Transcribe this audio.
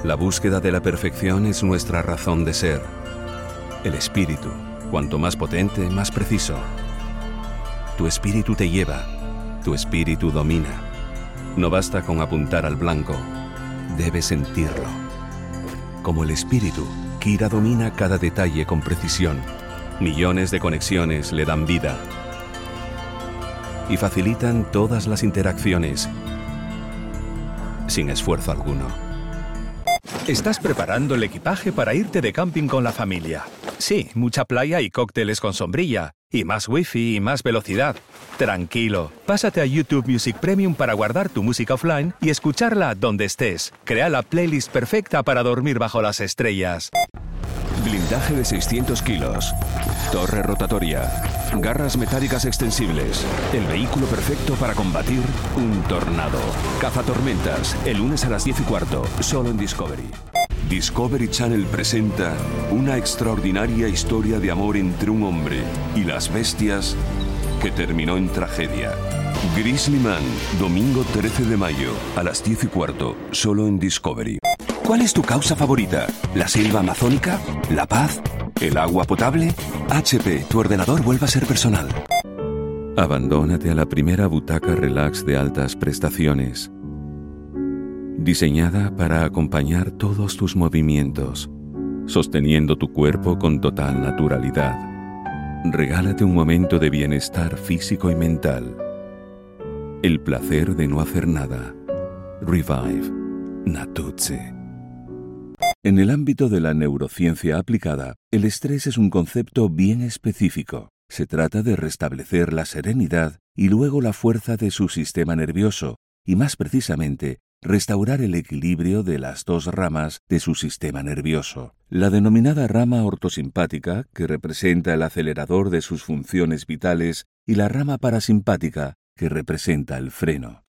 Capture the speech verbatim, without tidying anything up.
La búsqueda de la perfección es nuestra razón de ser. El espíritu, cuanto más potente, más preciso. Tu espíritu te lleva, tu espíritu domina. No basta con apuntar al blanco, debes sentirlo. Como el espíritu, Kira domina cada detalle con precisión. Millones de conexiones le dan vida y facilitan todas las interacciones sin esfuerzo alguno. Estás preparando el equipaje para irte de camping con la familia. Sí, mucha playa y cócteles con sombrilla. Y más wifi y más velocidad. Tranquilo, pásate a YouTube Music Premium para guardar tu música offline y escucharla donde estés. Crea la playlist perfecta para dormir bajo las estrellas. Blindaje de seiscientos kilos. Torre rotatoria. Garras metálicas extensibles. El vehículo perfecto para combatir un tornado. Cazatormentas, el lunes a las diez y cuarto, solo en Discovery. Discovery Channel presenta una extraordinaria historia de amor entre un hombre y las bestias que terminó en tragedia. Grizzly Man, domingo trece de mayo, a las diez y cuarto, solo en Discovery. ¿Cuál es tu causa favorita? ¿La selva amazónica? ¿La paz? ¿El agua potable? H P, tu ordenador vuelve a ser personal. Abandónate a la primera butaca relax de altas prestaciones, diseñada para acompañar todos tus movimientos, sosteniendo tu cuerpo con total naturalidad. Regálate un momento de bienestar físico y mental. El placer de no hacer nada. Revive. Natuzzi. En el ámbito de la neurociencia aplicada, el estrés es un concepto bien específico. Se trata de restablecer la serenidad y luego la fuerza de su sistema nervioso, y más precisamente, restaurar el equilibrio de las dos ramas de su sistema nervioso. La denominada rama ortosimpática, que representa el acelerador de sus funciones vitales, y la rama parasimpática, que representa el freno.